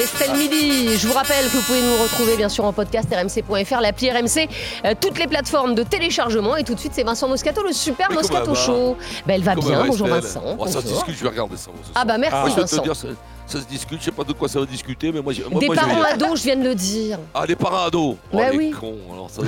d'Estelle Midi. Je vous rappelle que vous pouvez nous retrouver bien sûr en podcast rmc.fr, l'appli RMC, toutes les plateformes de téléchargement. Et tout de suite, c'est Vincent Moscato, le super Moscato Show. Elle va bien, bonjour Vincent. Ça se discute, je vais regarder ça. Ah bah merci Vincent. Ça se discute, je sais pas de quoi ça va discuter, mais moi... Des parents ados, je viens de le dire. Ah, les parents ados. Bah oui. Les cons, alors ça...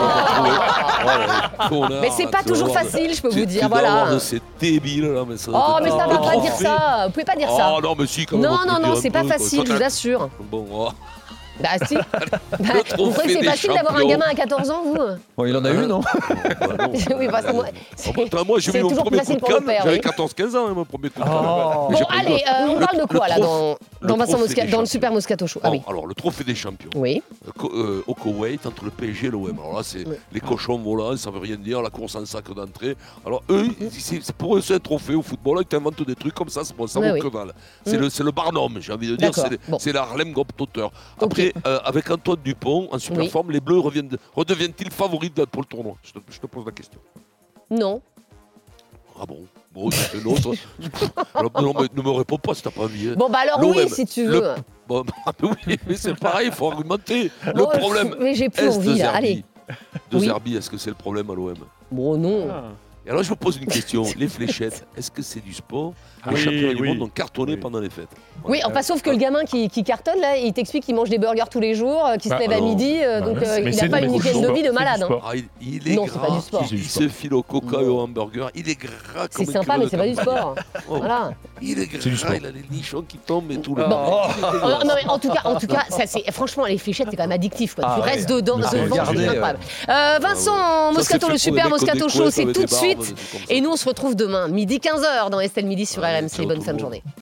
Mais c'est pas toujours facile, je peux vous dire, voilà. C'est débile, là, mais ça... Oh, mais ça va pas dire ça, vous pouvez pas dire ça. Oh non, mais si, quand même. Non, c'est pas facile, je vous assure. Bon, Bah si. Vous croyez que c'est facile d'avoir un gamin à 14 ans, vous? Bon, il en a eu, non? Oui, parce que moi, j'ai eu mon premier coup de canne, j'avais oui. 14-15 ans, mon premier coup de canne. Bon, allez, on parle de quoi, là, dans Vincent Moscato, dans le super Moscato Show? Ah oui. Alors, le trophée des champions. Oui. Au Koweït, entre le PSG et l'OM. Alors là, c'est les cochons volants, ça veut rien dire, la course en sac d'entrée. Alors, eux, pour eux, c'est un trophée au football, ils t'inventent des trucs comme ça, ça vaut que dalle. C'est le Barnum, j'ai envie de dire, c'est la Harlem Globetrotter. Après, avec Antoine Dupont, en super forme, les Bleus redeviennent-ils favoris pour le tournoi? Je te pose la question. Non. Ah bon? Bon, c'est l'autre. Alors, non, mais ne me réponds pas si t'as pas envie. Bon, bah alors oui, si tu veux. Bon, oui, mais c'est pareil, il faut argumenter. Le problème. Mais j'ai plus envie, là. Allez. De Zerbi, est-ce que c'est le problème à l'OM? Bon, non. Et alors, je vous pose une question. Les fléchettes, est-ce que c'est du sport? Les championnats du monde ont cartonné pendant les fêtes. Oui, enfin, sauf que le gamin qui cartonne, là, il t'explique qu'il mange des burgers tous les jours, qu'il se lève à midi, donc il n'a pas une hygiène de vie de malade. Il est gras, c'est pas du sport. Il se file au coca et au hamburger. Il est gras comme c'est sympa, mais c'est pas du sport. Voilà. Il est gras, il a les nichons qui tombent et tout. Non, mais en tout cas, franchement, les fléchettes, c'est quand même addictif. Tu restes dedans, c'est incroyable. Vincent Moscato, le super Moscato Show, c'est tout de suite. Et nous, on se retrouve demain, midi 15h, dans Estelle Midi sur RMC. Bonne fin de journée.